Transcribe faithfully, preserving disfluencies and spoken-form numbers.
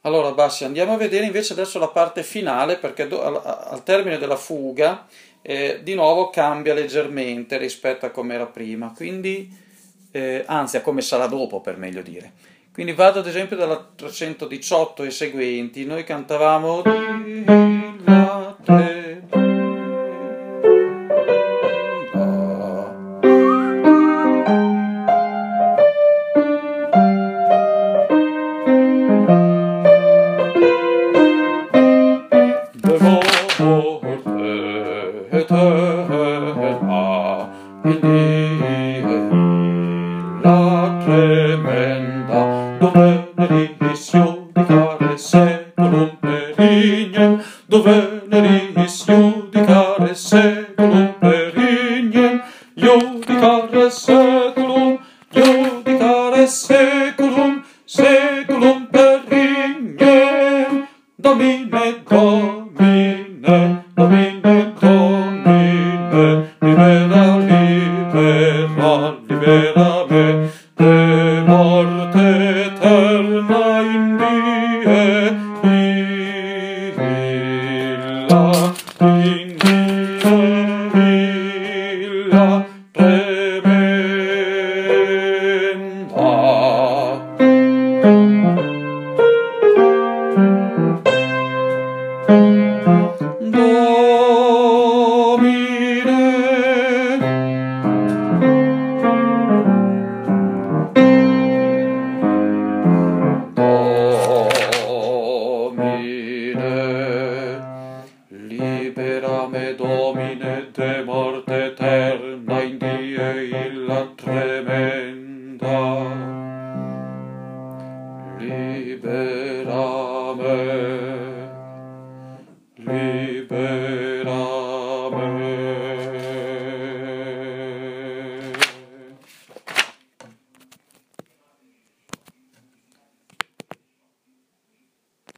Allora, Bassi, andiamo a vedere invece adesso la parte finale perché do- al, al termine della fuga eh, di nuovo cambia leggermente rispetto a come era prima, quindi, eh, anzi a come sarà dopo per meglio dire. Quindi vado ad esempio dalla trecentodiciotto e seguenti, noi cantavamo di la te, la. De morte eterna, la tremenda, dove nerisio di care seculum perignem, dove nerisio di care seculum perignem, iudicare seculum, iudicare seculum, seculum perignem, Domine, Domine, Domine, Domine, libera, libera, libera me, de morte eterna in die, illa, in die, illa, tremenda. Domine, libera me, Domine, de morte eterna in die illa tremenda. Libera me, libera